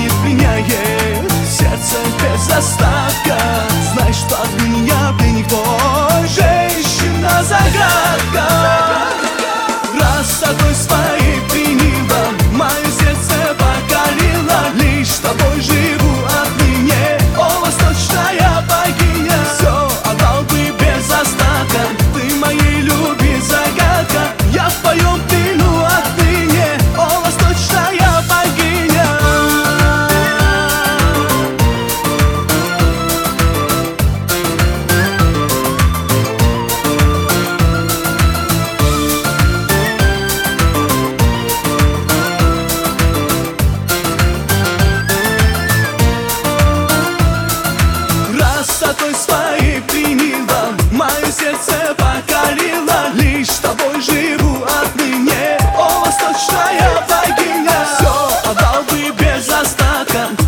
пьяняет сердце без остатка. Знай, что отныне я пленник твой, женщина-загадка. Красотой своей пленила, мое сердце покорила. Лишь с тобой живу отныне, о восточная богиня. Все отдал бы без остатка, ты моей любви загадка. Я в твоем плену отныне, о восточная богиня. Красотой своей пленила, мое сердце покорила. Лишь с тобой живу отныне, о восточная богиня. Все отдал бы без остатка,